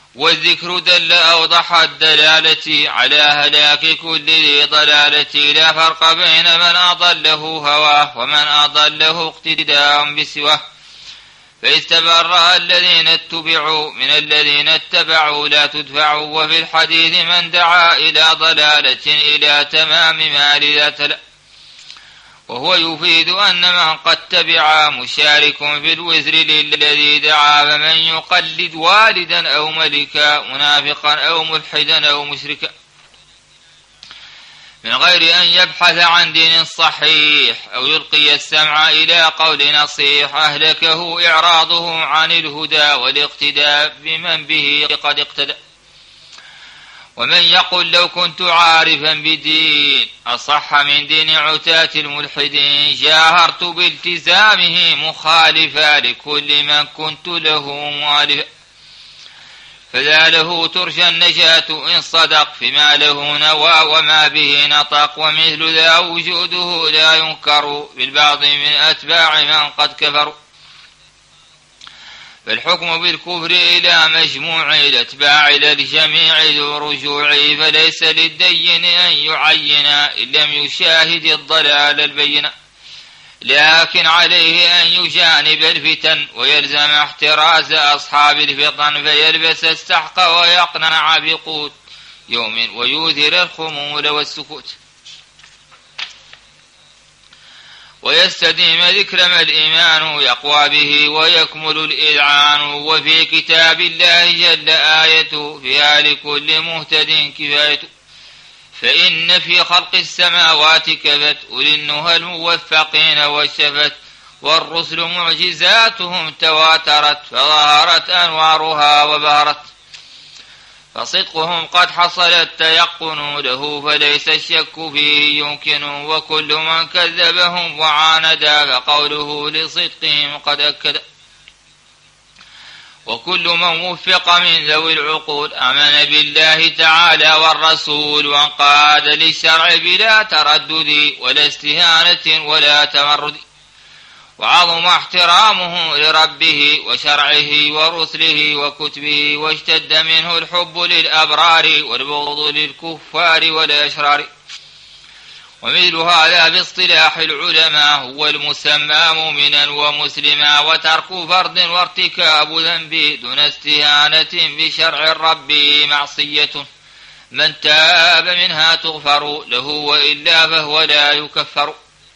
والذكر دل أوضح الدلالة على هلاك كل ذي ضلالة. لا فرق بين من أضله هواه ومن أضله اقتداء بسواه، فاستبرأ الذين اتبعوا من الذين اتبعوا لا تدفعوا. وفي الحديث من دعا إلى ضلالة إلى تمام ما لذا تلا، وهو يفيد أن من قد تبع مشارك في الوزر للذي دعا. فمن يقلد والدا أو ملكا منافقا أو ملحدا أو مشركا من غير أن يبحث عن دين صحيح أو يلقي السمع إلى قول نصيح، أهلكه إعراضه عن الهدى والاقتداء بمن به قد اقتدى. ومن يقول لو كنت عارفا بدين أصح من دين عتاة الملحدين جاهرت بالتزامه مخالفا لكل من كنت له مؤلفا، فذا له ترجى النجاة إن صدق فيما له نوى وما به نطق. ومثل ذا وجوده لا ينكر بالبعض من أتباع من قد كفروا، فالحكم بالكفر إلى مجموع الأتباع إلى الجميع ذو رجوع. فليس للدين أن يعين إن لم يشاهد الضلال البين، لكن عليه أن يجانب الفتن ويلزم احتراز أصحاب الفطن، فيلبس السحق ويقنع بقوت يوم ويوثر الخمول والسكوت، ويستديم ذكر ما الإيمان يقوى به ويكمل الإذعان. وفي كتاب الله جل آيته فيها لكل مهتد كفاية، فإن في خلق السماوات كفت أولي النهى الموفقين والشفت، والرسل معجزاتهم تواترت فظهرت أنوارها وبهرت، فصدقهم قد حصل التيقن له فليس الشك فيه يمكن. وكل من كذبهم وعاندا فقوله لصدقهم قد أكد، وكل من وفق من ذوي العقول آمن بالله تعالى والرسول وانقاد للشرع بلا تردد ولا استهانة ولا تمرد، وعظم احترامه لربه وشرعه ورسله وكتبه، واشتد منه الحب للأبرار والبغض للكفار والأشرار. ومثل هذا باصطلاح العلماء هو المسمى مؤمنا ومسلما، وترك فرض وارتكاب ذنب دون استهانة بشرع الرب معصية، من تاب منها تغفر له وإلا فهو لا يكفر.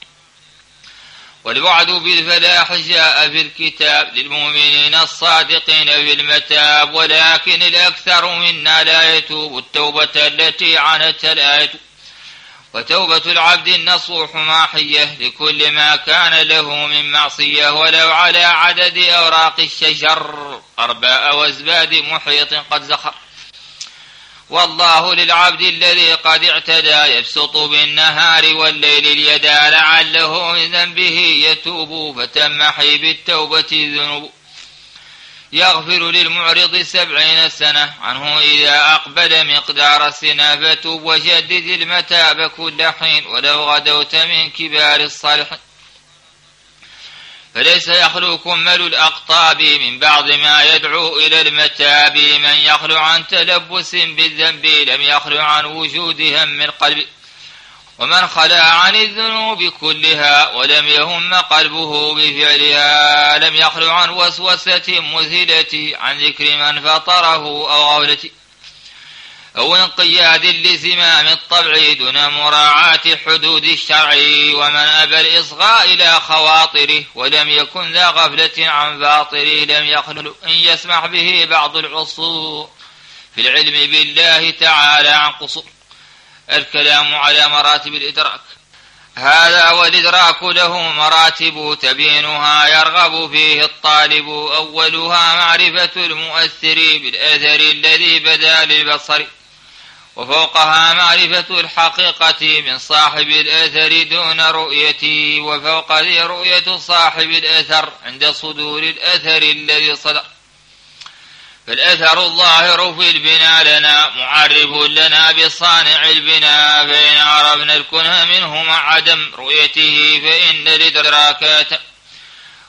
والوعد بالفلاح جاء في الكتاب للمؤمنين الصادقين في المتاب، ولكن الأكثر منا لا يتوب التوبة التي عنتها الآية. وتوبة العبد النصوح ماحية لكل ما كان له من معصية، ولو على عدد أوراق الشجر أرباء وازباد محيط قد زخر. والله للعبد الذي قد اعتدى يبسط بالنهار والليل اليدا لعله من ذنبه يتوب فتمحي بالتوبة الذنوب. يغفر للمعرض 70 سنة عنه إذا أقبل مقدار السنة، فتوب وجدد المتاب كل حين ولو غدوت من كبار الصالحين. فليس يخلو كمل الأقطاب من بعض ما يدعو إلى المتاب، من يخلو عن تلبس بالذنب لم يخلو عن وجود هم القلب، ومن خلا عن الذنوب كلها ولم يهم قلبه بفعلها لم يخلو عن وسوسة مذهلة عن ذكر من فطره أو غفلة أو انقياد لزمام الطبع دون مراعاة حدود الشرع. ومن أبى الإصغاء إلى خواطره ولم يكن ذا غفلة عن باطله لم يخلو أن يسمح به بعض العصور في العلم بالله تعالى عن قصور. الكلام على مراتب الإدراك. هذا والإدراك له مراتب تبينها يرغب فيه الطالب. أولها معرفة المؤثر بالأثر الذي بدا للبصر، وفوقها معرفة الحقيقة من صاحب الأثر دون رؤيته، وفوق ذي رؤية صاحب الأثر عند صدور الأثر الذي صدر. فالأثر الظاهر في البناء لنا معرف لنا بصانع البناء، فإن عرفنا الكنه منه مع عدم رؤيته فإن الإدراكات.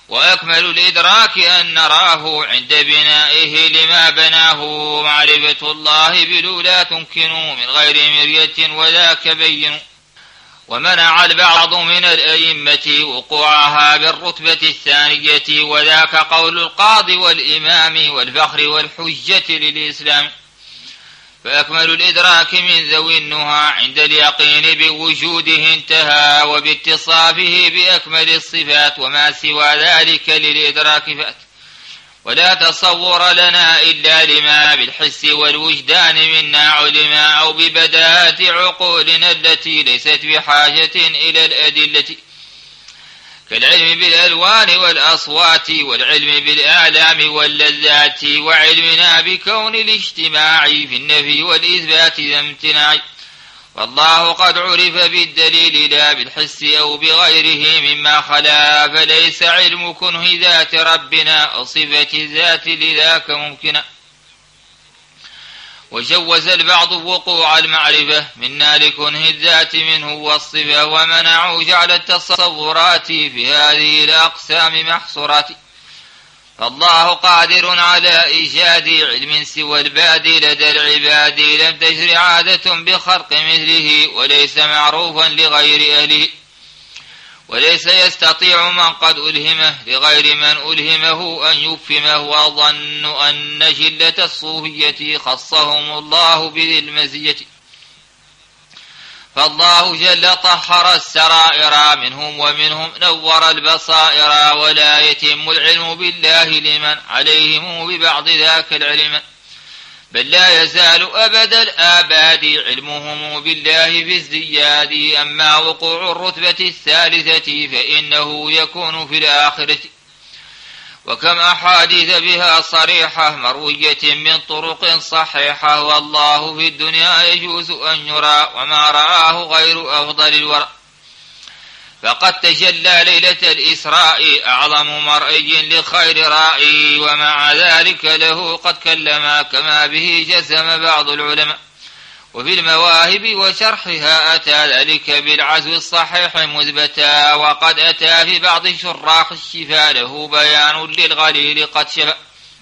وأكمل الإدراك أن نراه عند بنائه لما بناه. معرفة الله بلولا تمكن من غير مرية وذاك بين. ومنع البعض من الأئمة وقوعها بالرتبة الثانية، وذاك قول القاضي والإمام والفخر والحجة للإسلام. فأكمل الإدراك من ذوي النهى عند اليقين بوجوده انتهى، وباتصافه بأكمل الصفات، وما سوى ذلك للإدراك فات. ولا تصور لنا إلا لما بالحس والوجدان منا علما، أو ببداهة عقولنا التي ليست بحاجة إلى الأدلة، كالعلم بالألوان والأصوات، والعلم بالآلام واللذات، وعلمنا بكون الاجتماع في النفي والإثبات ذا امتناع. والله قد عرف بالدليل لا بالحس أو بغيره مما خلا، فليس علم كنه ذات ربنا أو صفة الذات لذاك ممكنا. وجوز البعض وقوع المعرفة منا لكنه الذات منه والصفة، ومنعوا جعل التصورات في هذه الأقسام محصورات. فالله قادر على إيجاد علم سوى البادي لدى العباد، لم تجر عادة بخلق مثله، وليس معروفا لغير أهله، وليس يستطيع من قد ألهمه لغير من ألهمه أن يفهمه. وظن أن جلة الصوفية خصهم الله بذي المزية، فالله جل طهر السرائر منهم ومنهم نور البصائر، ولا يتم العلم بالله لمن عليهم ببعض ذاك العلم، بل لا يزال أبد الآباد علمهم بالله في ازدياد. أما وقوع الرتبة الثالثة فإنه يكون في الآخرة، وكم أحاديث بها صريحة مروية من طرق صحيحة. والله في الدنيا يجوز أن يرى، وما رآه غير أفضل الورى. فقد تجلى ليلة الإسراء أعظم مرئي لخير رائي، ومع ذلك له قد كلم كما به جزم بعض العلماء. وفي المواهب وشرحها أتى ذلك بالعزو الصحيح مثبتا، وقد أتى في بعض شراح الشفاء له بيان للغليل قد شفى.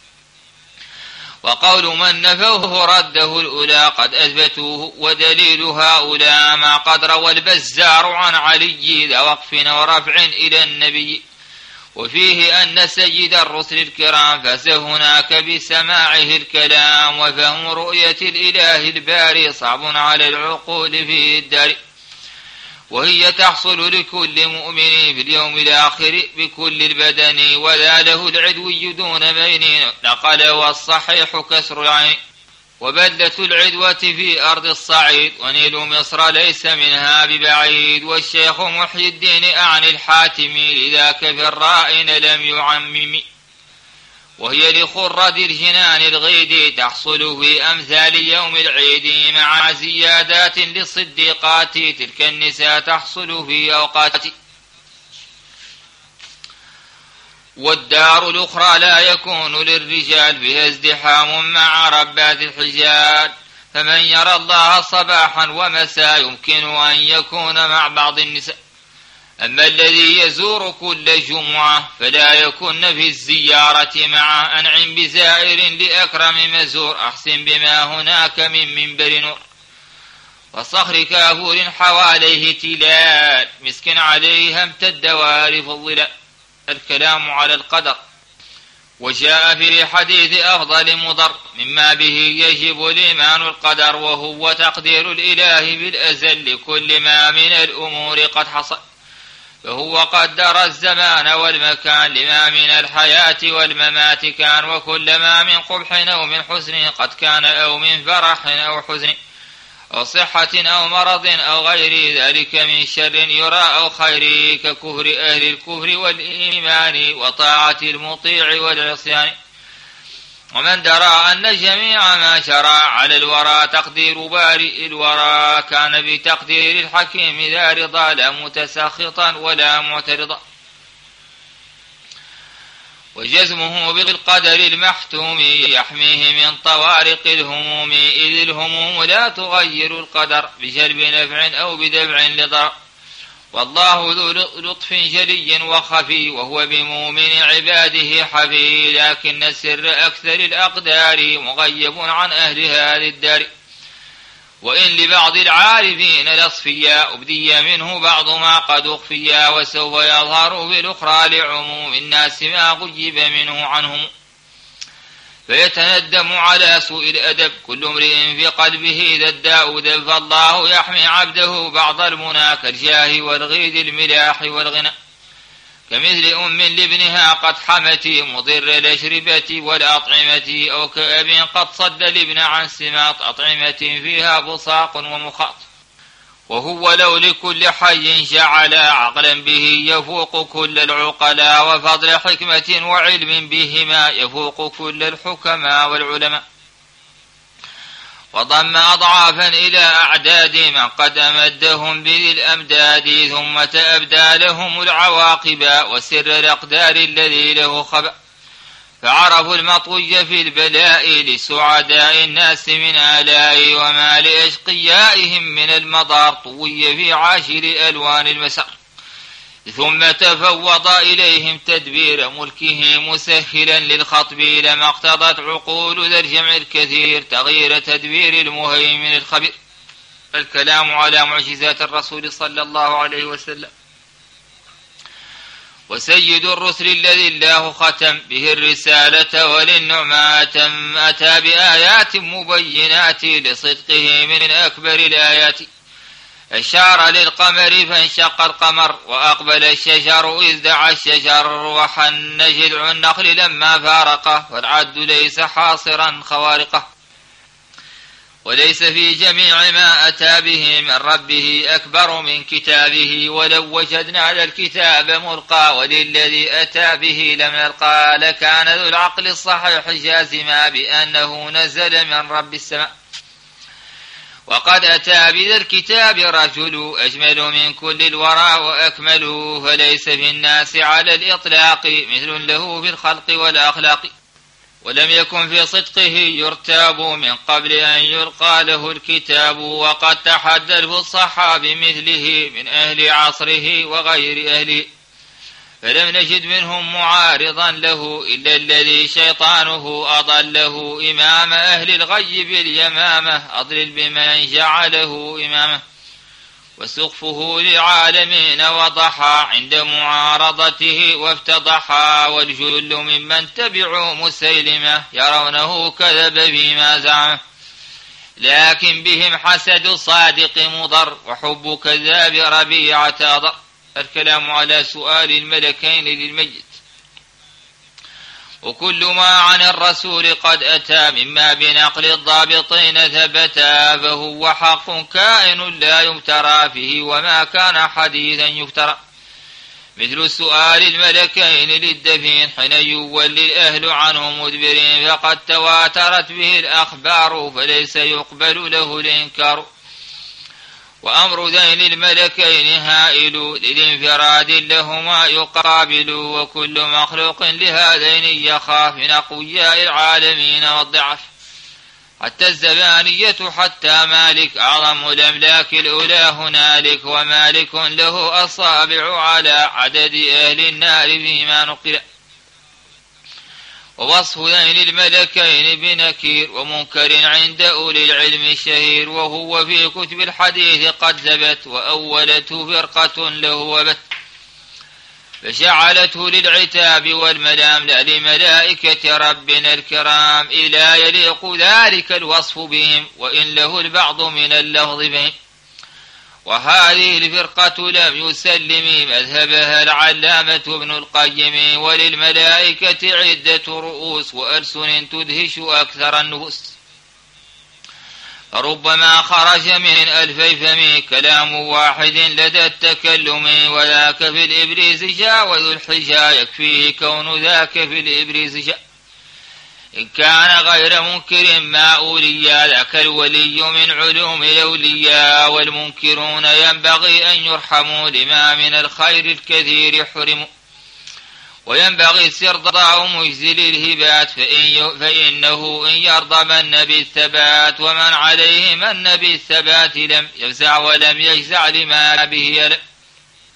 وقول من نفوه رده الأولى قد أثبتوه، ودليل هؤلاء ما قد روى البزار عن علي ذا وقف ورفع إلى النبي. وفيه أن سيد الرسل الكرام فاز هناك بسماعه الكلام، وفهم رؤية الإله الباري صعب على العقول في الدار، وهي تحصل لكل مؤمن في اليوم الآخر بكل البدن، وذا له العدوي دون بين نقل والصحيح كسر العين. وبلة العدوة في أرض الصعيد، ونيل مصر ليس منها ببعيد. والشيخ محي الدين أعني الحاتمي لذاك في الرائن لم يعمم، وهي لخرد الجنان الغيد تحصل في أمثال يوم العيد، مع زيادات للصديقات تلك النساء تحصل في أوقات. والدار الأخرى لا يكون للرجال بها ازدحام مع ربات الحجال، فمن يرى الله صباحا ومساء يمكن أن يكون مع بعض النساء. أما الذي يزور كل جمعة فلا يكن في الزيارة معه، أنعم بزائر لأكرم مزور، أحسن بما هناك من منبر نور وصخر كافور حواليه تلال، مسك عليه امتد وارف الظلال. الكلام على القدر. وجاء في حديث أفضل مضر مما به يجب الإيمان القدر، وهو تقدير الإله بالأزل لكل ما من الأمور قد حصل، فهو قدر الزمان والمكان لما من الحياة والممات كان، وكل ما من قبح أو من حسن قد كان، أو من فرح أو حزن أو صحة أو مرض أو غير ذلك من شر يرى أو خير، ككفر أهل الكفر والإيمان وطاعة المطيع والعصيان. ومن درى أن جميع ما شرع على الورى تقدير بارئ الورى، كان بتقدير الحكيم ذا رضا لا متسخطا ولا معترضا. وجزمه بالقدر المحتوم يحميه من طوارق الهموم، إذ الهموم لا تغير القدر بجلب نفع أو بدفع لضرر. والله ذو لطف جلي وخفي وهو بمؤمن عباده حفي لكن السر أكثر الأقدار مغيب عن أهل هذه الدار وإن لبعض العارفين الأصفياء أبدي منه بعض ما قد أخفيا وسوف يظهر بالأخرى لعموم الناس ما غيب منه عنهم فيتندم على سوء الأدب كل امرئ في قلبه ذا الداء ذب فالله يحمي عبده بعض المنى كالجاه والغيد الملاح والغنى كمثل أم لابنها قد حمت مضر الأشربة والأطعمة أو كأب قد صد الابن عن سماط أطعمة فيها بصاق ومخاط وهو لو لكل حي جعل عقلا به يفوق كل العقلاء وفضل حكمة وعلم بهما يفوق كل الحكماء والعلماء وضم أضعافا إلى أعداد من قد أمدهم بذي الأمداد ثم تأبدى لهم العواقب وسر الأقدار الذي له خبأ فعرفوا المطوي في البلاء لسعداء الناس من آلاء وما لأشقيائهم من المضار طوي في عاشر ألوان المسار ثم تفوض إليهم تدبير ملكه مسهلا للخطب لما اقتضت عقول ذا الجمع الكثير تغيير تدبير المهيمن الخبير. الكلام على معجزات الرسول صلى الله عليه وسلم. وسيد الرسل الذي الله ختم به الرسالة وللنعمة أتى بآيات مبينات لصدقه من أكبر الآيات أشار للقمر فانشق القمر وأقبل الشجر إذ دعا الشجر وحن جذع النخل لما فارقه والعد ليس حاصرا خوارقه وليس في جميع ما أتى به من ربه أكبر من كتابه ولو وجدنا هذا الكتاب ملقى وللذي أتى به لم نلقى لكان ذو العقل الصحيح جازما بأنه نزل من رب السماء. وقد أتى بذا الكتاب رجل أجمل من كل الورى وأكمل فليس في الناس على الإطلاق مثل له في الخلق والأخلاق ولم يكن في صدقه يرتاب من قبل أن يلقى له الكتاب وقد تحدى الفصحى بمثله من أهل عصره وغير أهله فلم نجد منهم معارضا له إلا الذي شيطانه أضله إمام أهل الغي باليمامة أضلل بمن جعله إمامه وسقفه للعالمين وضحى عند معارضته وافتضحى والجل ممن تبعوا مسيلمة يرونه كذب فيما زعمه لكن بهم حسد صادق مضر وحب كذاب ربيعة أضر. الكلام على سؤال الملكين للميت. وكل ما عن الرسول قد أتى مما بنقل الضابطين ثبتا فهو حق كائن لا يمترى فيه وما كان حديثا يفترى مثل سؤال الملكين للدفين حين يولي الأهل عنه مدبرين فقد تواترت به الأخبار فليس يقبل له الإنكار وأمر ذين الملكين هائل للانفراد لهما يقابل وكل مخلوق لهذين يخاف من أقوياء العالمين والضعف حتى الزبانية حتى مالك أعظم الأملاك الأولى هنالك ومالك له أصابع على عدد أهل النار فيما نقل. ووصف ذين الملكين بنكير ومنكر عند أولي العلم الشهير وهو في كتب الحديث قد ثبت وأولته فرقة له وبت فجعلته للعتاب والملام لا لملائكة ربنا الكرام إلا يليق ذلك الوصف بهم وإن له البعض من اللفظ بهم. وهذه الفرقة لم يسلم مذهبها العلامة ابن القيم وللملائكة عدة رؤوس وألسن تدهش أكثر النفوس ربما خرج من 2000 فم كلام واحد لدى التكلم وذاك في الإبريز جاء وذو الحجا يكفيه كون ذاك في الإبريز جاء إن كان غير منكر ما أوليا ذاك الولي من علوم الأولياء والمنكرون ينبغي أن يرحموا لما من الخير الكثير حرموا وينبغي استرضاء مجزل الهبات فإنه إن يرضى من بالثبات ومن عليه من بالثبات لم يفزع ولم يجزع لما به يلم.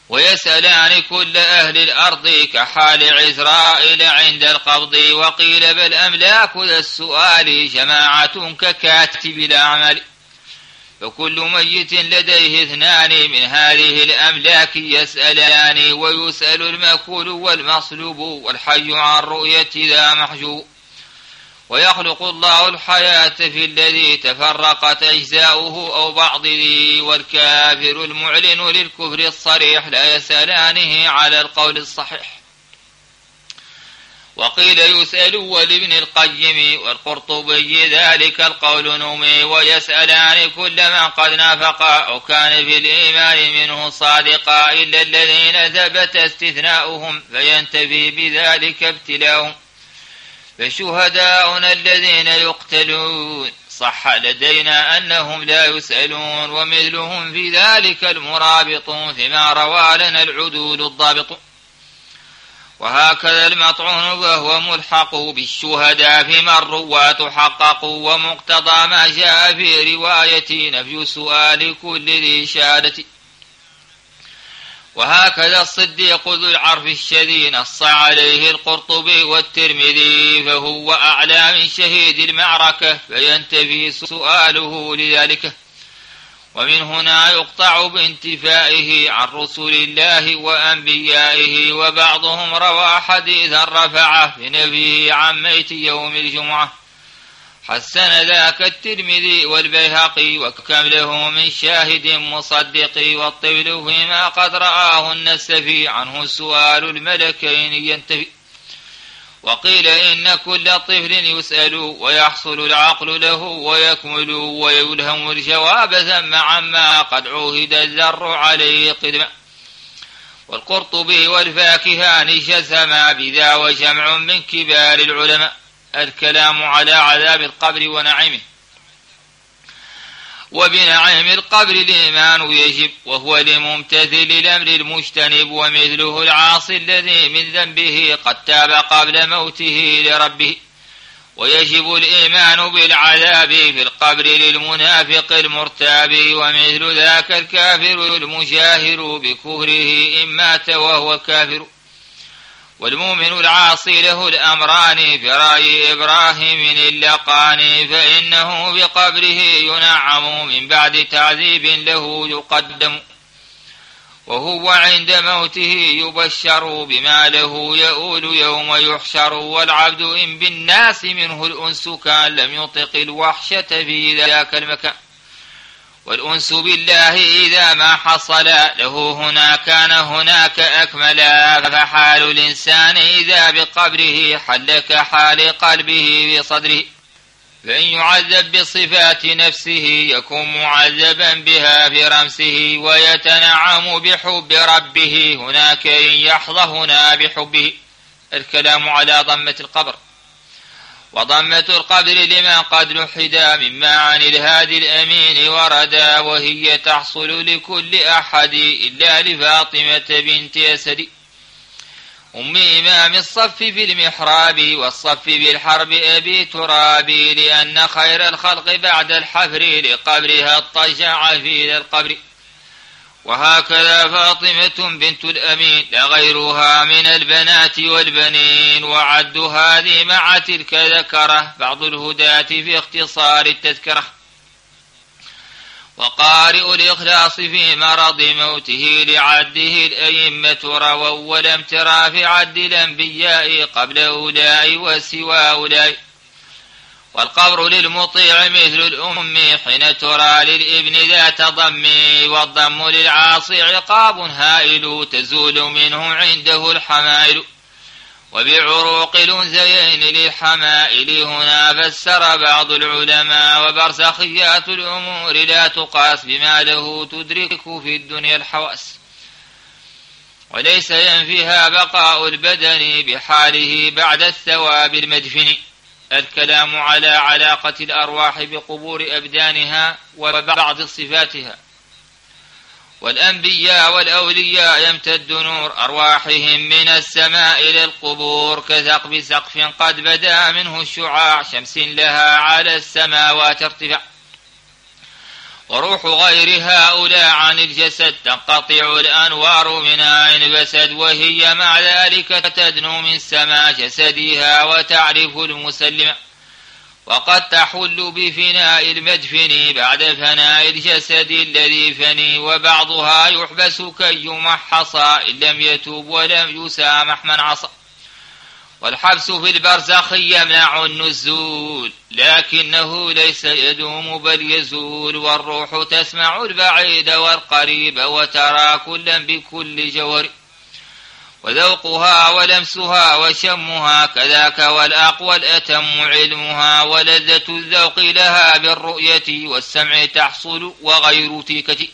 ويسألان كل أهل الأرض كحال عزرائيل عند القبض. وقيل بل أملاك ذا السؤال جماعة ككاتب الأعمال، فكل ميت لديه اثنان من هذه الأملاك يسألان، ويسأل المأكول والمصلوب والحي عن رؤية ذا محجوب. ويخلق الله الحياة في الذي تفرقت أجزاؤه أو بعض ذي. والكافر المعلن للكفر الصريح لا يسألانه على القول الصحيح. وقيل يسأل ولابن القيم والقرطبي ذلك القول نومي. ويسألان كل من قد نافق أو كان في الإيمان منه صادقا إلا الذين ثبت استثناؤهم فينتفي بذلك ابتلاؤهم. فشهداؤنا الذين يقتلون صح لدينا أنهم لا يسألون، ومثلهم في ذلك المرابط فيما روى لنا العدول الضابط. وهكذا المطعون وهو ملحق بالشهداء فيما الرواة حققوا. ومقتضى ما جاء في رواية نفي سؤال كل ذي شهادة. وهكذا الصديق ذو العرف الشديد نص عليه القرطبي والترمذي، فهو أعلى من شهيد المعركة فينتفي سؤاله لذلك. ومن هنا يقطع بانتفائه عن رسل الله وأنبيائه. وبعضهم روى حديثا رفعه بنفيه عن ميت يوم الجمعة، حسن ذاك الترمذي والبيهقي. وكم له من شاهد مصدق، والطفل فيما قد رآه النسفي عنه سؤال الملكين ينتفي. وقيل إن كل طفل يسأل ويحصل العقل له ويكمل ويلهم الجواب ثم عما قد عوهد الذر عليه قدما. والقرطبي والفاكهاني جزما بذا وجمع من كبار العلماء. الكلام على عذاب القبر ونعيمه. وبنعيم القبر الإيمان يجب، وهو لممتثل الأمر المجتنب. ومثله العاصي الذي من ذنبه قد تاب قبل موته لربه. ويجب الإيمان بالعذاب في القبر للمنافق المرتاب. ومثل ذاك الكافر المجاهر بكفره إن مات وهو كافر. والمؤمن العاصي له الأمران في رأي إبراهيم اللقاني، فإنه بقبره ينعم من بعد تعذيب له يقدم. وهو عند موته يبشر بما له يؤول يوم يحشر. والعبد إن بالناس منه الأنس كان لم يطق الوحشة في ذاك المكان. والأنس بالله إذا ما حصل له هنا كان هناك أكملا. فحال الإنسان إذا بقبره حل كحال قلبه بصدره. فإن يعذب بصفات نفسه يكون معذبا بها في رمسه. ويتنعم بحب ربه هناك إن يحظى هنا بحبه. الكلام على ضمة القبر. وضمة القبر لما قد لحدا مما عن الهادي الأمين وردا. وهي تحصل لكل أحد إلا لفاطمة بنت أسد أم إمام الصف في المحراب. والصف بالحرب أبي ترابي، لأن خير الخلق بعد الحفر لقبرها اضطجع في ذا القبر. وهكذا فاطمة بنت الأمين لا غيرها من البنات والبنين. وعد هذه مع تلك ذكره بعض الهداة في اختصار التذكرة. وقارئ الإخلاص في مرض موته لعده الأئمة رووا، ولم ترى في عد الأنبياء قبل أولاء وسوى أولاء. والقبر للمطيع مثل الأم حين ترى للابن ذات ضم. والضم للعاصي عقاب هائل تزول منه عنده الحمائل. وبعروق الأنثيين للحمائل هنا فسر بعض العلماء. وبرزخيات الأمور لا تقاس بما له تدرك في الدنيا الحواس. وليس ينفيها بقاء البدن بحاله بعد الثواب المدفن. الكلام على علاقة الأرواح بقبور أبدانها وبعض صفاتها. والأنبياء والأولياء يمتد نور أرواحهم من السماء إلى القبور كثقب سقف قد بدا منه شعاع شمس لها على السماوات ارتفاع. وروح غير هؤلاء عن الجسد تنقطع الأنوار منها إن بسد، وهي مع ذلك تدنو من سما جسدها وتعرف المسلم، وقد تحل بفناء المدفن بعد فناء الجسد الذي فني، وبعضها يحبس كي يمحص إن لم يتوب ولم يسامح من عصى. والحبس في البرزخ يمنع النزول لكنه ليس يدوم بل يزول، والروح تسمع البعيد والقريب وترى كلا بكل جور، وذوقها ولمسها وشمها كذاك، والأقوى الأتم علمها، ولذة الذوق لها بالرؤية والسمع تحصل وغير تلك،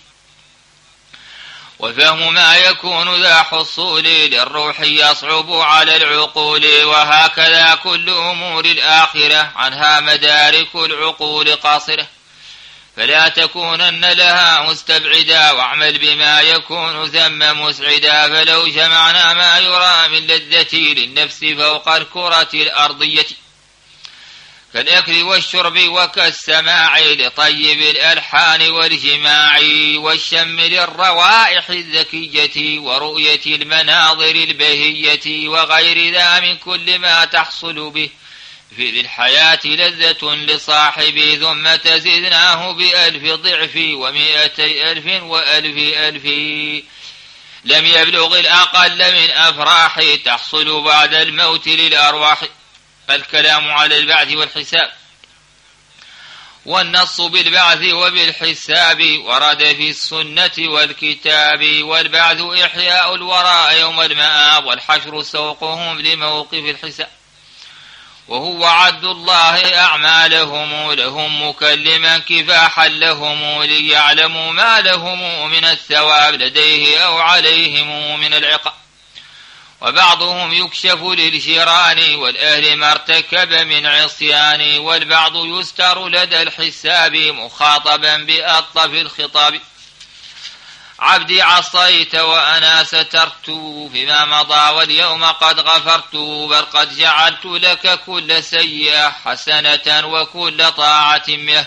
وفهم ما يكون ذا حصول للروح يصعب على العقول، وهكذا كل أمور الآخرة عنها مدارك العقول قاصرة، فلا تكونن لها مستبعدا، واعمل بما يكون ثم مسعدا، فلو جمعنا ما يرى من لذة للنفس فوق الكرة الأرضية كالأكل والشرب وكالسماع لطيب الألحان والجماع، والشم للروائح الذكية ورؤية المناظر البهية، وغير ذا من كل ما تحصل به في ذي الحياة لذة لصاحبه، ثم تزدناه بألف ضعف ومئتي ألف وألف ألف، لم يبلغ الأقل من أفراح تحصل بعد الموت للأرواح. الكلام على البعث والحساب. والنص بالبعث وبالحساب ورد في السنة والكتاب، والبعث إحياء الوراء يوم المآب، والحشر سوقهم لموقف الحساب، وهو عد الله أعمالهم لهم مكلما كفاحا لهم، ليعلموا ما لهم من الثواب لديه أو عليهم من العقاب. وبعضهم يكشف للجيران والأهل ما ارتكب من عصيان، والبعض يستر لدى الحساب مخاطبا بأطف الخطاب. عبدي عصيت وأنا سترت فيما مضى واليوم قد غفرت، بل قد جعلت لك كل سيئة حسنة وكل طاعة منه.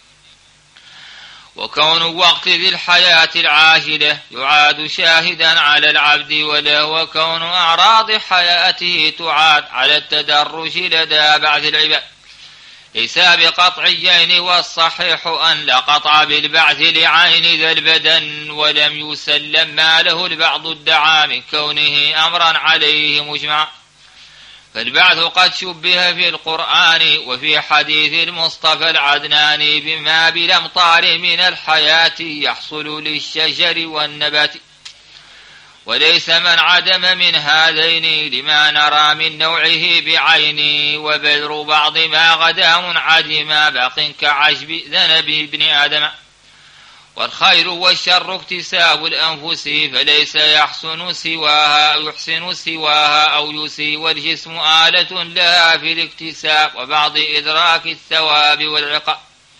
وكون وقت ذي الحياة العاجلة يعاد شاهدا على العبد وله، وكون أعراض حياته تعاد على التدرج لدى بعض العباد ليس بقطعيين، والصحيح أن لا قطع بالبعث لعين ذا البدن، ولم يسلم ما له البعض ادعى من كونه أمرا عليه مجمعا. فالبعث قد شبه في القرآن وفي حديث المصطفى العدناني بما بالأمطار من الحياة يحصل للشجر والنبات، وليس من عدم من هذين لما نرى من نوعه بعيني، وبذر بعض ما غدا منعدما باق كعجب ذنب ابن آدم. والخير والشر اكتساب الأنفس، فليس يحسن سواها أو يسي، والجسم آلة لها في الاكتساب وبعض إدراك الثواب والعقاب،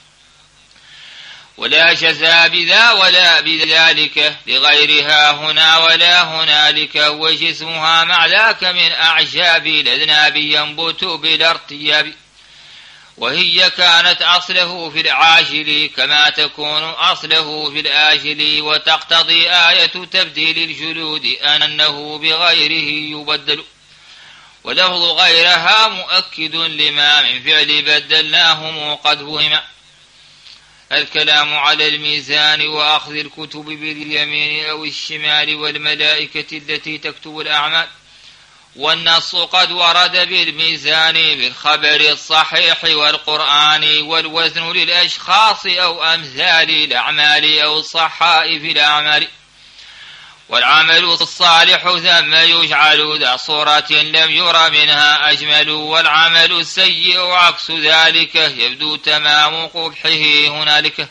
ولا جزاء بذا ولا بذلك لغيرها هنا ولا هنالك، وجسمها مع ذاك من أعجاب الأذناب ينبت بلا ارتياب، وهي كانت أصله في العاجل كما تكون أصله في الآجل، وتقتضي آية تبديل الجلود أنه بغيره يبدل، ولفظ غيرها مؤكد لما من فعل بدلناه قد فهم. الكلام على الميزان وأخذ الكتب باليمين أو الشمال، والملائكة التي تكتب الأعمال. والنص قد ورد بالميزان بالخبر الصحيح والقرآن، والوزن للأشخاص أو أمثال الأعمال أو الصحائف الأعمال. والعمل الصالح ثم يجعل ذا صورة لم ير منها أجمل، والعمل السيء عكس ذلك يبدو تمام قبحه هنالك.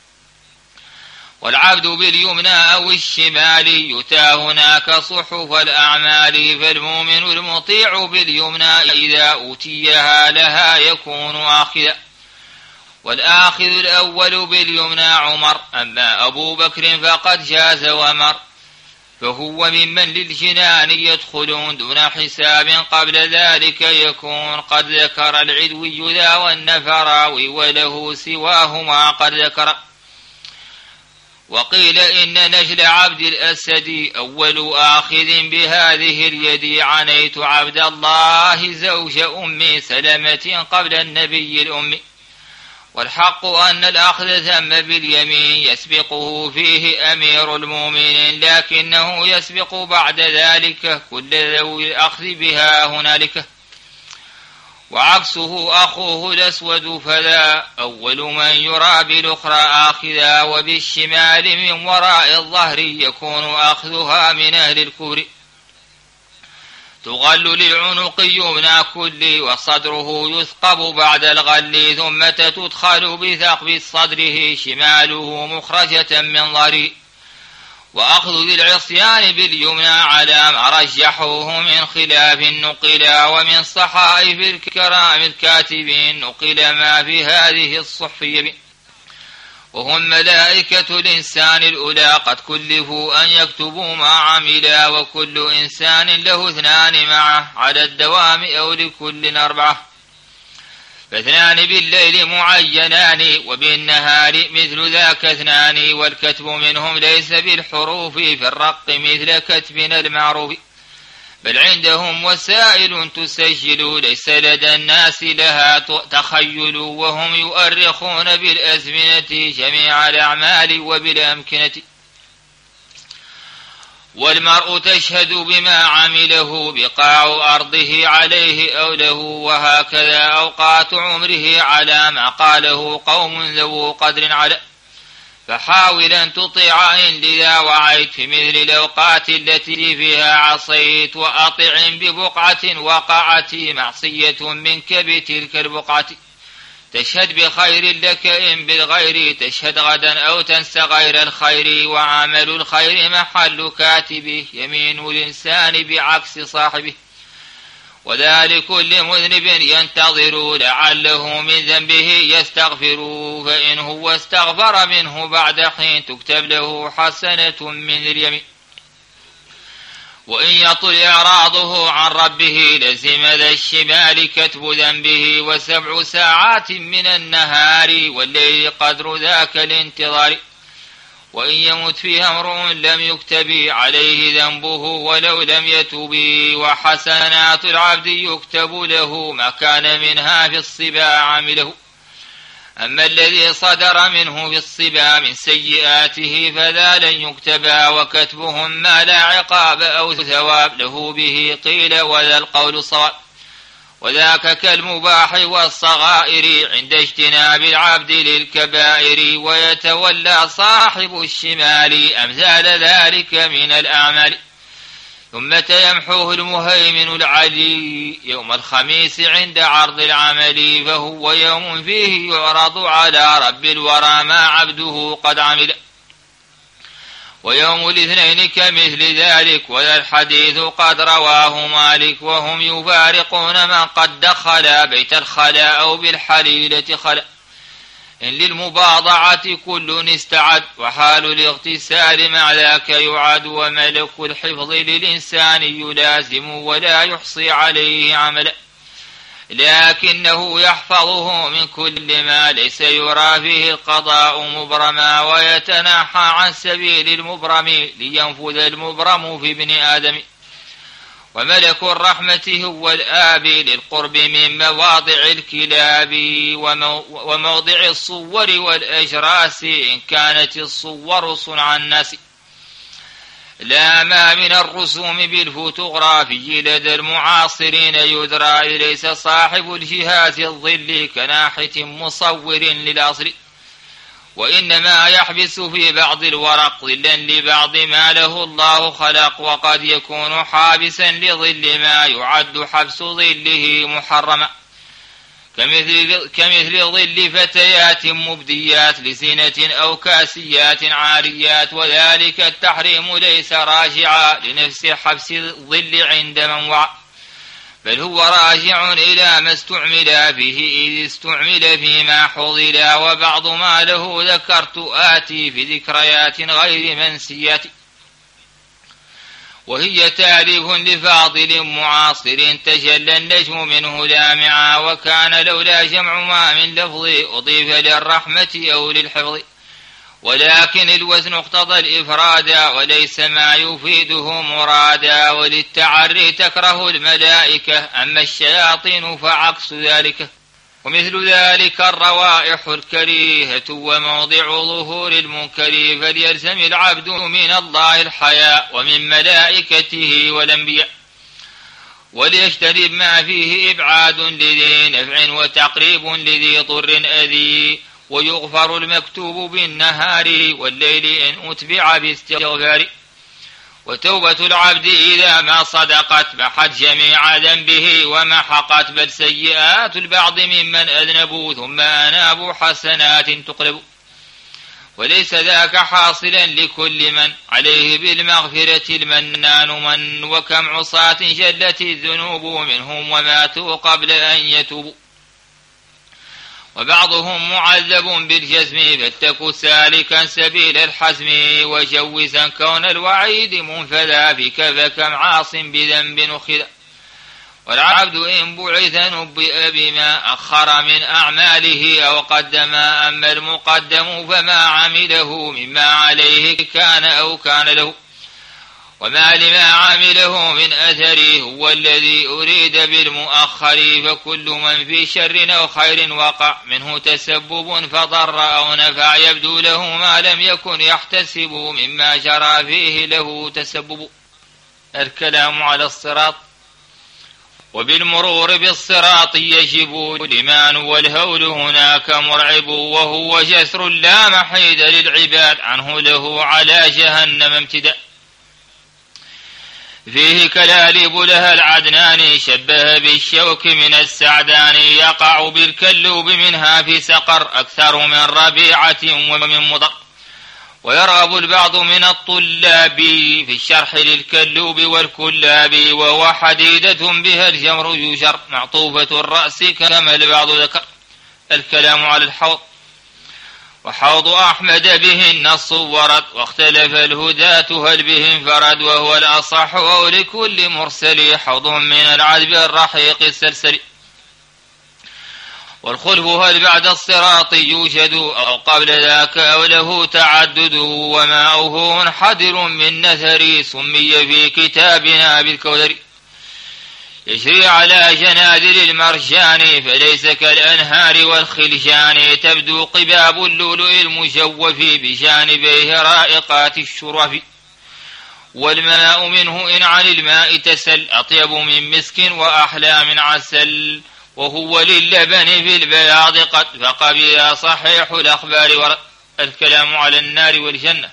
والعبد باليمنى أو الشمال يتى هناك صحف الأعمال، فالمؤمن المطيع باليمنى إذا أوتيها لها يكون آخذا. والآخذ الأول باليمنى عمر، أما أبو بكر فقد جاز ومر، فهو ممن للجنان يدخلون دون حساب، قبل ذلك يكون قد ذكر العدوي ذا والنفراوي وله سواهما قد ذكر. وقيل إن نجل عبد الأسد أول آخذ بهذه اليد. عنيت عبد الله زوج أم سلمة قبل النبي الأم. والحق أن الأخذ ثم باليمين يسبقه فيه أمير المؤمنين، لكنه يسبق بعد ذلك كل ذوي الأخذ بها هنالك. وعكسه أخوه الأسود، فذا أول من يرى بالأخرى آخذا، وبالشمال من وراء الظهر يكون أخذها من أهل الكفر. تغل للعنق يمنى كل، وصدره يثقب بعد الغل، ثم تدخل بثقب صدره شماله مخرجة من ظهره. وأخذ ذي العصيان باليمنى على ما رجحوه من خلاف نقلا، ومن صحائف الكرام الكاتبين نقل ما في هذه الصحف. وهم ملائكة الإنسان الأولى قد كلفوا أن يكتبوا ما عملا، وكل إنسان له 2 معه على الدوام أو لكل 4. ف2 بالليل معينان، وبالنهار مثل ذاك 2، والكتب منهم ليس بالحروف في الرق مثل كتبنا المعروف، بل عندهم وسائل تسجل ليس لدى الناس لها تخيل، وهم يؤرخون بالأزمنة جميع الأعمال وبالأمكنة. والمرء تشهد بما عمله بقاع أرضه عليه أو له، وهكذا أوقات عمره على ما قاله قوم ذو قدر على. فحاول أن تطيع إن لذا وعيت في مثل الأوقات التي فيها عصيت، وأطع ببقعة وقعت معصية منك بتلك البقعة. تشهد بخير لك إن بالغير تشهد غدا، أو تنسى غير الخير، وعمل الخير محل كاتبه يمين الإنسان بعكس صاحبه. وذلك كل مذنب ينتظر لعله من ذنبه يستغفر، فإن هو استغفر منه بعد حين تكتب له حسنة من اليمين. وإن يطل إعراضه عن ربه لزم ذا الشمال كتب ذنبه، و7 ساعات من النهار والليل قدر ذاك الانتظار. وإن يمت فيها امرؤ لم يكتب عليه ذنبه ولو لم يتب، وحسنات العبد يكتب له ما كان منها في الصبا عمله. أما الذي صدر منه في الصبا من سيئاته فذا لن يكتبا، وكتبهم ما لا عقاب أو ثواب له به قيل وذا القول صواب. وذاك كالمباح والصغائر عند اجتناب العبد للكبائر، ويتولى صاحب الشمال أمثال ذلك من الأعمال. ثم يمحوه المهيمن العلي يوم الخميس عند عرض العمل، فهو يوم فيه يعرض على رب الورى ما عبده قد عمل. ويوم الاثنين كمثل ذلك، وذا الحديث قد رواه مالك. وهم يفارقون من قد دخل بيت الخلاء أو بالحليلة خلاء، إن للمباضعة كل استعد، وحال الاغتسال مع ذاك يعد. وملك الحفظ للإنسان يلازم ولا يحصي عليه عملا، لكنه يحفظه من كل ما ليس يرى فيه القضاء مبرما، ويتناحى عن سبيل المبرم لينفذ المبرم في ابن آدم. وملك الرحمة هو الآب للقرب من مواضع الكلاب وموضع الصور والأجراس، إن كانت الصور صنع الناس. لا ما من الرسوم بالفوتوغرافي لدى المعاصرين يدرى، ليس صاحب الجهاز الظل كناحة مصور للأصل، وإنما يحبس في بعض الورق ظلا لبعض ما له الله خلق، وقد يكون حابسا لظل ما يعد حبس ظله محرما، كمثل ظل فتيات مبديات لزينة أو كاسيات عاريات. وذلك التحريم ليس راجعا لنفس حبس الظل عند من وعى، بل هو راجع إلى ما استعمل فيه إذ استعمل فيما حضل. وبعض ما له ذكرت آتي في ذكريات غير منسيات، وهي تاليف لفاضل معاصر تجلى النجم منه لامعا، وكان لولا جمع ما من لفظ أضيف للرحمة أو للحفظ. ولكن الوزن اقتضى الإفراد وليس ما يفيده مرادا، وللتعري تكره الملائكة، أما الشياطين فعكس ذلك. ومثل ذلك الروائح الكريهة وموضع ظهور المنكر، فليلزم العبد من الله الحياء ومن ملائكته والأنبياء، وليجتنب ما فيه إبعاد لذي نفع وتقريب لذي ضر أذي، ويغفر المكتوب بالنهار والليل إن أتبع باستغفار. وتوبة العبد إذا ما صدقت محت جميع ذنبه ومحقت بل سيئات البعض ممن أذنبوا ثم أنابوا حسنات تقلب، وليس ذاك حاصلا لكل من عليه بالمغفرة المنان من، وكم عصاة جلت الذنوب منهم وماتوا قبل أن يتوبوا، وبعضهم معذب بالجزم فاتك سالكا سبيل الحزم، وجوزا كون الوعيد منفذا بك فكم عاص بذنب أخذ. والعبد إن بعث نبئ بما أخر من أعماله أو قدم، أما المقدم فما عمله مما عليه كان أو كان له، وما لما عمله من أثره هو الذي أريد بالمؤخر، فكل من في شر أو خير وقع منه تسبب فضر أو نفع يبدو له ما لم يكن يحتسب مما جرى فيه له تسبب. الكلام على الصراط. وبالمرور بالصراط يجب الإيمان والهول هناك مرعب، وهو جسر لا محيد للعباد عنه له على جهنم امتداء. فيه كلاليب لها العدنان شبه بالشوك من السعدان، يقع بالكلوب منها في سقر أكثر من ربيعة ومن مضر. ويرغب البعض من الطلاب في الشرح للكلوب والكلاب، وهو حديدة بها الجمر يجر معطوفة الرأس كما البعض ذكر. الكلام على الحوض. وحوض أحمد به النص ورد، واختلف الهداة هل به انفرد، وهو الأصح ولكل مرسل حوض من العذب الرحيق السلسل. والخلف هل بعد الصراط يوجد أو قبل ذاك أو له تعدد، وماؤه منحدر من نثر سمي في كتابنا بالكوثر. يجري على جنادل المرجان فليس كالأنهار والخلجان، تبدو قباب اللؤلؤ المجوف بجانبيه رائقات الشرف. والماء منه إن عن الماء تسل أطيب من مسك وأحلى من عسل، وهو للبن في البياض قد فقبل صحيح الأخبار ورد. الكلام على النار والجنة.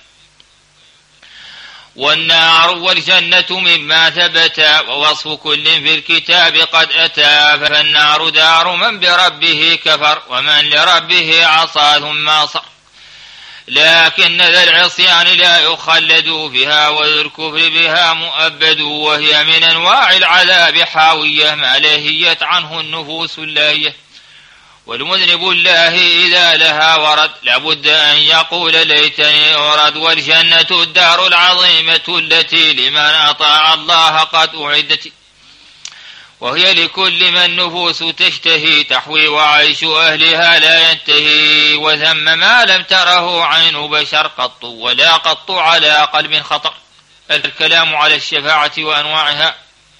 والنار والجنة مما ثبت، ووصف كل في الكتاب قد أتى، فالنار دار من بربه كفر ومن لربه عصى ثم عصى، لكن ذا العصيان لا يخلد فيها وذو الكفر بها مؤبد، وهي من أنواع العذاب حاوية ما لهيت عنه النفوس اللاهية. والمذنب الله إذا لها ورد لابد أن يقول ليتني أرد. والجنة الدار العظيمة التي لمن أطاع الله قد أعدت، وهي لكل من نفوس تشتهي تحوي، وعيش أهلها لا ينتهي. وثم ما لم تره عين بشر قط ولا قط على قلب خطر. الكلام على الشفاعة وأنواعها.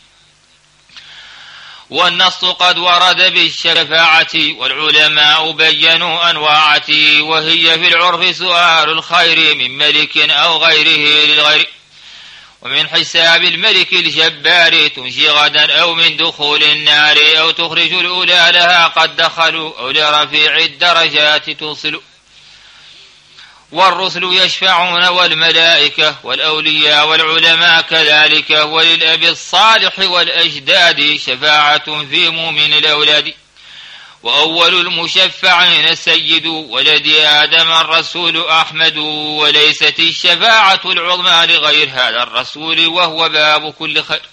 والنص قد ورد بالشفاعة والعلماء بينوا أنواعته، وهي في العرف سؤال الخير من ملك أو غيره للغير، ومن حساب الملك الجبار تنجي غدا، أو من دخول النار، أو تخرج الأولى لها قد دخلوا، أو لرفيع الدرجات توصل. والرسل يشفعون والملائكة والأولياء والعلماء كذلك، وللأب الصالح والأجداد شفاعة في مؤمن الأولاد. وأول المشفعين السيد ولد آدم الرسول أحمد، وليست الشفاعة العظمى لغير هذا الرسول وهو باب كل خير،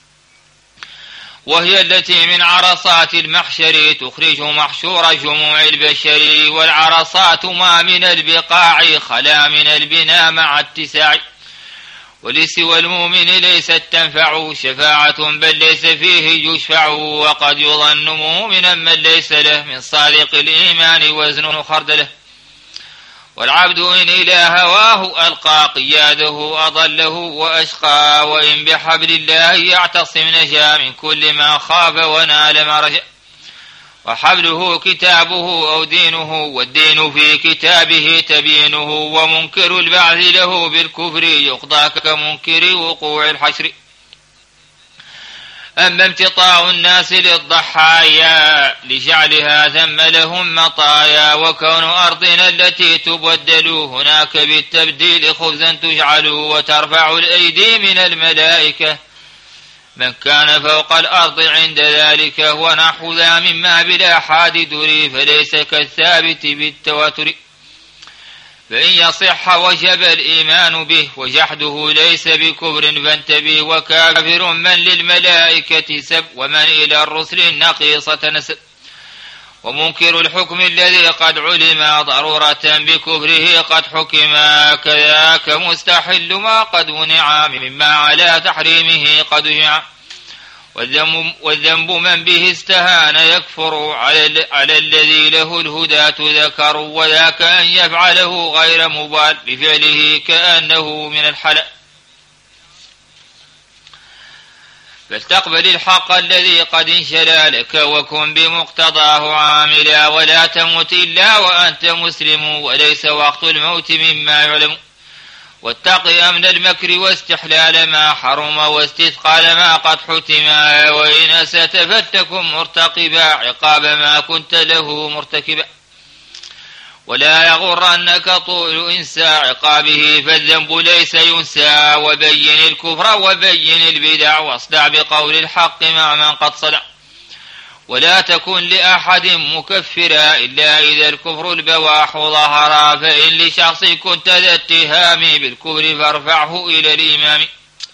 وهي التي من عرصات المحشر تخرج محشور جموع البشر. والعرصات ما من البقاع خلا من البناء مع اتساع، ولسوى المؤمن ليست تنفع شفاعة بل ليس فيه يشفع. وقد يظن مؤمنا من ليس له من صادق الإيمان وزن خردله، والعبد إن إلى هواه ألقى قياده أضله وأشقى، وإن بحبل الله يعتصم نجا من كل ما خاف ونال ما رجا. وحبله كتابه أو دينه، والدين في كتابه تبينه، ومنكر البعث له بالكفر يقضى كمنكر وقوع الحشر. أما امتطاع الناس للضحايا لجعلها ذم لهم مطايا، وكون أرضنا التي تبدل هناك بالتبديل خبزا تجعل، وترفع الأيدي من الملائكة من كان فوق الأرض عند ذلك، ونحو ذا مما بلا حاد دري فليس كالثابت بالتواتر. فإن يصح وجب الإيمان به، وجحده ليس بكفر فانتبه، وكافر من للملائكة سب، ومن إلى الرسل النقيصة نسب. ومنكر الحكم الذي قد علم ضرورة بكفره قد حكم، كذاك مستحل ما قد منع مما على تحريمه قد جمع. والذنب من به استهان يكفر على الذي له الهدى تذكر، وذاك أن يفعله غير مبال بفعله كأنه من الحلال. فلتقبل الحق الذي قد انشلى لك، وكن بمقتضاه عاملا، ولا تمت إلا وأنت مسلم، وليس وقت الموت مما يعلم. واتق أمن المكر واستحلال ما حرم، واستثقال ما قد حتم، وإن أسأت فلتكن مرتقبا عقاب ما كنت له مرتكبا. ولا يغرنك طول إنسى عقابه، فالذنب ليس ينسى. وبين الكفر وبين البدع، واصدع بقول الحق مع من قد صدع. ولا تكن لأحد مكفرا إلا إذا الكفر البواح ظهرا، فإن لشخص كنت ذا اتهام بالكفر فارفعه إلى الإمام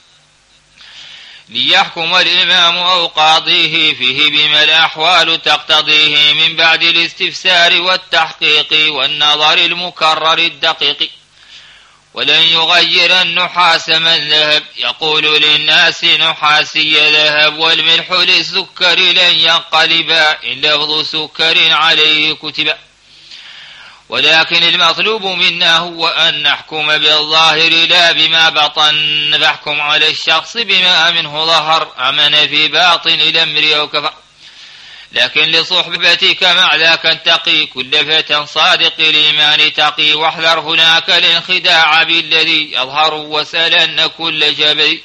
ليحكم الإمام أو قاضيه فيه بما الأحوال تقتضيه، من بعد الاستفسار والتحقيق والنظر المكرر الدقيق. ولن يغير النحاس من ذهب، يقول للناس نحاسي ذهب، والملح للسكر لن ينقلبا إن لفظ سكر عليه كتبا. ولكن المطلوب منا هو أن نحكم بالظاهر لا بما بطن، فاحكم على الشخص بما منه ظهر، أمن في باطن الأمر أو كفر. لكن لصحبتك مع ذاك انتقي، كل فتى صادق الإيمان تقي، واحذر هناك الانخداع بالذي يظهر، وسألن كل جبل.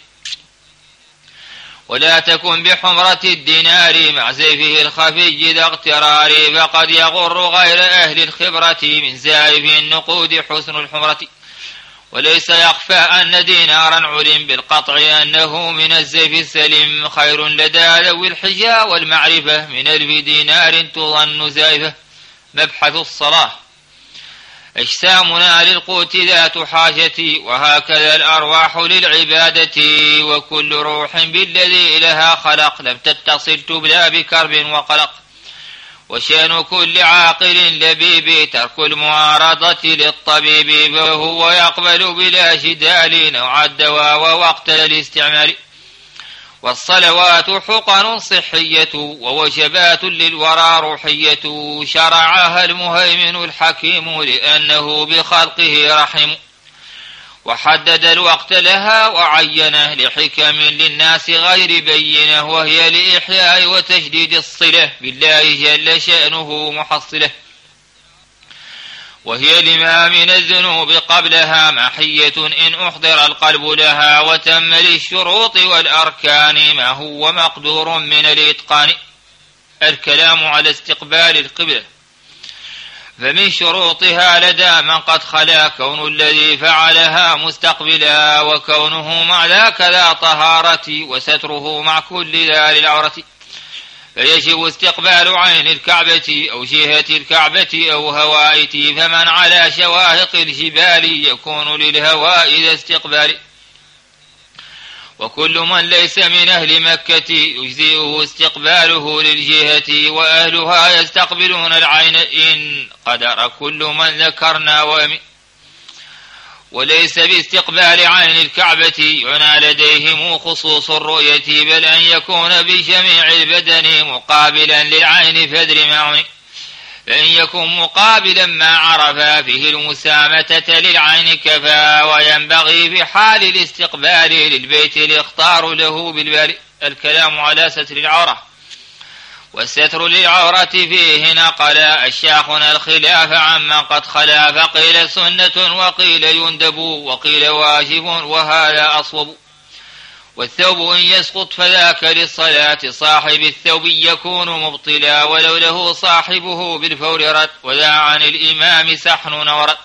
ولا تكن بحمرة الدينار مع سيفه الخفي ذا اغترار، فقد يغر غير أهل الخبرة من زائف النقود حسن الحمرة. وليس يخفى أن دينارا علم بالقطع أنه من الزيف السليم، خير لدى ذوي الحجا والمعرفة من 1000 دينار تظن زائفة. مبحث الصلاة. أجسامنا للقوت ذات حاجة، وهكذا الأرواح للعبادة، وكل روح بالذي لها خلق لم تتصل تبلى بكرب وقلق. وشأن كل عاقل لبيب ترك المعارضة للطبيب، فهو يقبل بلا جدال نوع الدواء ووقت الاستعمال. والصلوات حقن صحية ووجبات للورى روحية، شرعها المهيمن الحكيم لأنه بخلقه رحيم. وحدد الوقت لها وعينه لحكم للناس غير بينه، وهي لإحياء وتجديد الصلة بالله جل شأنه محصلة. وهي لما من الذنوب قبلها محية إن أحضر القلب لها، وتم للشروط والأركان ما هو مقدور من الإتقان. الكلام على استقبال القبلة. فمن شروطها لدى من قد خلا كون الذي فعلها مستقبلا، وكونه مع ذاك ذا طهارة، وستره مع كل ذا للعورة. فيجب استقبال عين الكعبة أو جهة الكعبة أو هوائت، فمن على شواهق الجبال يكون للهواء ذا استقبال. وكل من ليس من أهل مكة يجزئه استقباله للجهة، وأهلها يستقبلون العين إن قدر كل من ذكرنا وأمن. وليس باستقبال عين الكعبة يعنى لديهم خصوص الرؤية، بل أن يكون بجميع البدن مقابلا للعين فدر معوني. فإن يكن مقابلا ما عرف فيه المسامة للعين كفى. وينبغي في حال الاستقبال للبيت الاختار له بالبال. الكلام على ستر العورة. والستر للعورة فيه نقل الشيخنا الخلاف عمن قد خلا، فقيل سنة وقيل يندب وقيل واجب وهذا أصوب. والثوب إن يسقط فذاك للصلاة، صاحب الثوب يكون مبطلا ولو له صاحبه بالفور رد، وذا عن الإمام سحن ورد.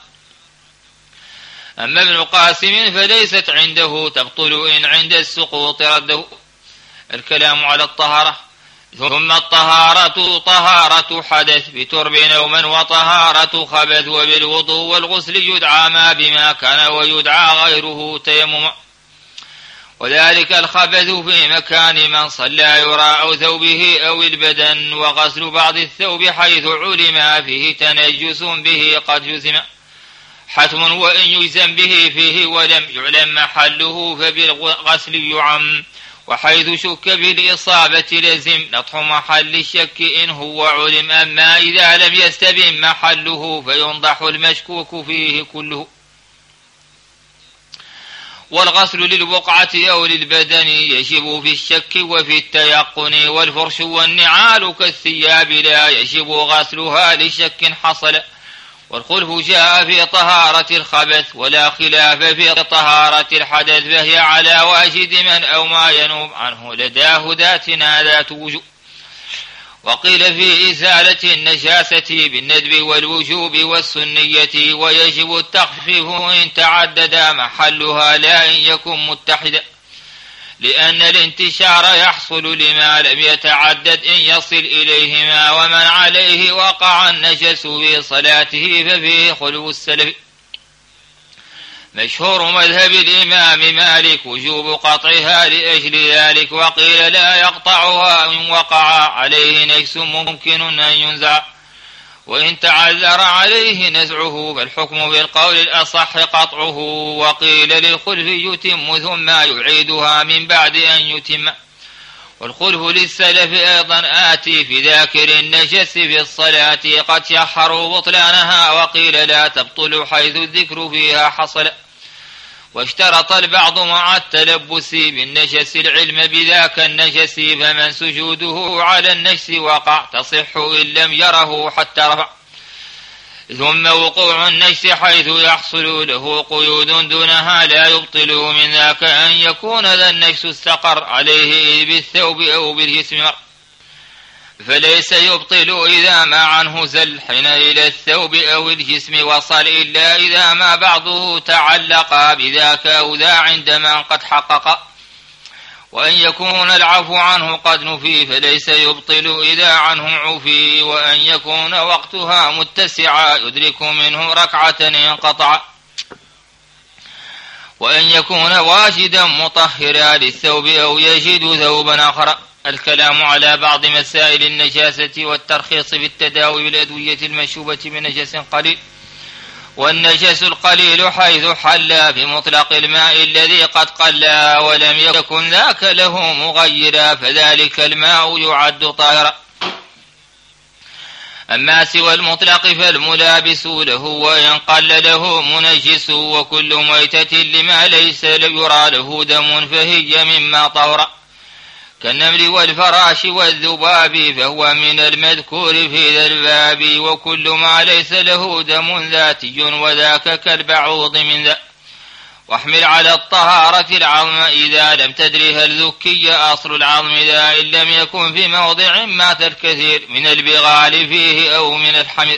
أما ابن قاسم فليست عنده تبطل إن عند السقوط رده. الكلام على الطهارة. ثم الطهارة طهارة حدث بترب نوما وطهارة خبث، وبالوضوء والغسل يدعى ما بما كان ويدعى غيره تيمم. وذلك الخبث في مكان من صلى يرى أو ثوبه أو البدن، وغسل بعض الثوب حيث علم فيه تنجس به قد جزم حتم، وإن يجزم به فيه ولم يعلم محله فبالغسل يعم. وحيث شك بالإصابة لزم نطح محل الشك إن هو علم، أما إذا لم يستبن محله فينضح المشكوك فيه كله. والغسل للبقعة أو للبدن يجب في الشك وفي التيقن، والفرش والنعال كالثياب لا يجب غسلها لشك حصل. والخلف جاء في طهارة الخبث ولا خلاف في طهارة الحدث، فهي على واجد من أو ما ينوب عنه لداه ذاتنا ذات وجوب. وقيل في إزالة النجاسة بالندب والوجوب والسنية، ويجب التخفيف إن تعدد محلها لا إن يكن متحدا، لأن الانتشار يحصل لما لم يتعدد إن يصل إليهما. ومن عليه وقع النجس في صلاته ففيه خلو السلف. مشهور مذهب الإمام مالك وجوب قطعها لأجل ذلك، وقيل لا يقطعها إن وقع عليه نجس ممكن أن ينزع، وإن تعذر عليه نزعه فالحكم بالقول الأصح قطعه. وقيل للخلف يتم ثم يعيدها من بعد أن يتم. والخلف للسلف أيضا آتي في ذاكر النجس في الصلاة قد شحروا بطلانها، وقيل لا تبطل حيث الذكر فيها حصل. واشترط البعض مع التلبس بالنجس العلم بذاك النجس، فمن سجوده على النجس وقع تصح إن لم يره حتى رفع. ثم وقوع النجس حيث يحصل له قيود دونها لا يبطل من ذاك أن يكون ذا النجس استقر عليه بالثوب أو بالجسم، فليس يبطل إذا ما عنه زل حين إلى الثوب أو الجسم وصل، إلا إذا ما بعضه تعلق بذاك أو ذا عندما قد حقق. وأن يكون العفو عنه قد نفي فليس يبطل إذا عنه عفي، وأن يكون وقتها متسعا يدرك منه ركعة انقطع، وأن يكون واجدا مطهرا للثوب أو يجد ثوبا آخر. الكلام على بعض مسائل النجاسة والترخيص بالتداوي بالأدوية المشوبة بنجس قليل. والنجس القليل حيث حل بمطلق الماء الذي قد قل ولم يكن ذاك له مغيرا، فذلك الماء يعد طاهرا. أما سوى المطلق فالملابس له وإن قل له منجس، وكل ميتة لما ليس يرى له دم فهي مما طهر، كالنمل والفراش والذباب فهو من المذكور في ذا الباب. وكل ما ليس له دم ذاتي وذاك كالبعوض من ذا. واحمل على الطهارة العظم إذا لم تدري هل ذكي أصل العظم ذا، إن لم يكن في موضع مات الكثير من البغال فيه أو من الحمر.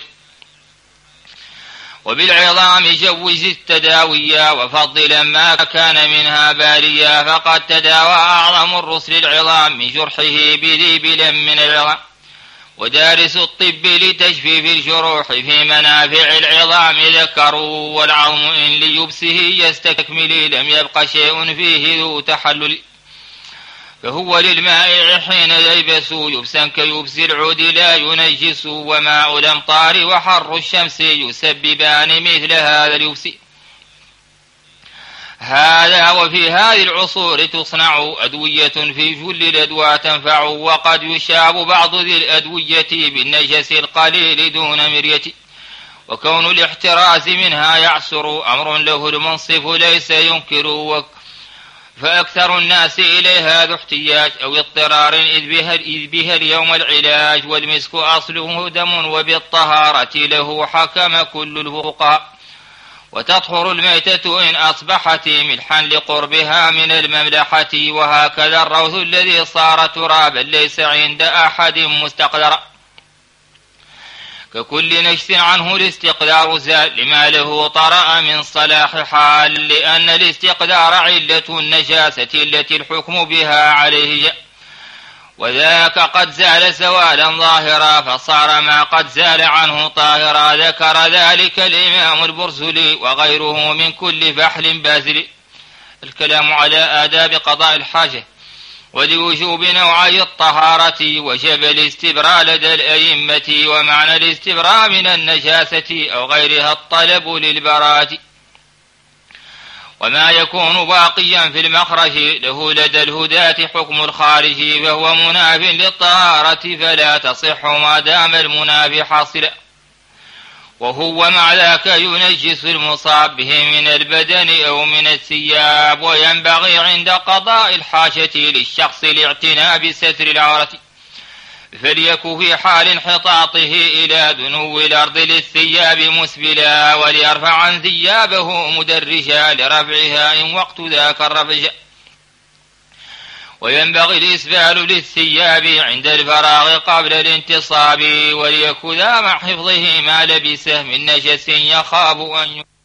وبالعظام جوز التداويا وفضلا ما كان منها باريا، فقد تداوى أعظم الرسل العظام من جرحه بذيبلا من العظام. ودارس الطب لتجفيف الجروح في منافع العظام ذكروا، والعظم إن ليبسه يستكمل لم يبق شيء فيه ذو تحلل، فهو للمائع حين ييبس يبسا كيبس العود لا ينجس. وماء الأمطار وحر الشمس يسببان مثل هذا اليبس. هذا وفي هذه العصور تصنع أدوية في جل الأدواء تنفع، وقد يشاب بعض ذي الأدوية بالنجس القليل دون مرية، وكون الاحتراز منها يعسر أمر له المنصف ليس ينكر، فأكثر الناس إليها ذو احتياج أو اضطرار إذ بها اليوم العلاج، والمسك أصله دم وبالطهارة له حكم كل الفقهاء، وتطهر الميتة إن أصبحت ملحا لقربها من المملحة، وهكذا الروث الذي صار ترابا ليس عند أحد مستقدرا، ككل نجس عنه الاستقدار زال لما له طرأ من صلاح حال، لأن الاستقدار علة النجاسة التي الحكم بها عليه جاء، وذاك قد زال زوالا ظاهرا فصار ما قد زال عنه طاهرا. ذكر ذلك الإمام البرزلي وغيره من كل فحل بازل. الكلام على آداب قضاء الحاجة. ولوجوب نوعي الطهارة وجب الاستبراء لدى الأئمة، ومعنى الاستبراء من النجاسة أو غيرها الطلب للبراءة، وما يكون باقيا في المخرج له لدى الهداة حكم الخارج، فهو مناف للطهارة فلا تصح ما دام المناف حاصلا، وهو مع ذاك ينجس المصاب به من البدن أو من الثياب. وينبغي عند قضاء الحاجة للشخص الاعتناء بستر العورة، فليكن في حال انحطاطه إلى دنو الأرض للثياب مسبلا، وليرفع عن ثيابه مدرجا لرفعها إن وقت ذاك الرفع. وينبغي الإسبال للثياب عند الفراغ قبل الانتصاب، وليكن ذا مع حفظه ما لبسه من نجس يخاف أن